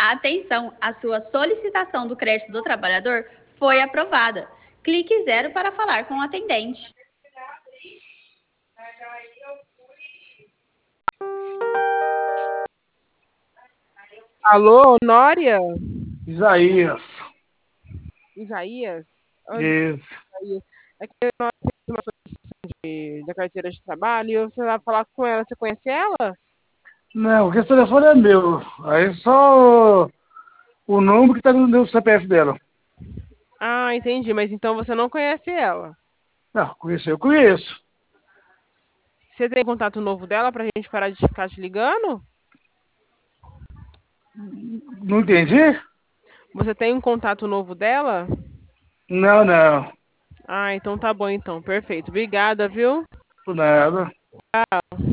Atenção, a sua solicitação do crédito do trabalhador foi aprovada. Clique 0 para falar com o atendente. Alô, Honória? Isaías. Isaías? Oi, Isso. Isaías. É que nós temos uma solicitação da carteira de trabalho e você vai falar com ela. Você conhece ela? Não, porque esse telefone é meu. Aí só o número que tá no CPF dela. Ah, entendi. Mas então você não conhece ela. Não, conhecer eu conheço. Você tem contato novo dela pra gente parar de ficar te ligando? Não entendi? Você tem um contato novo dela? Não, não. Ah, então tá bom então. Perfeito. Obrigada, viu? Por nada.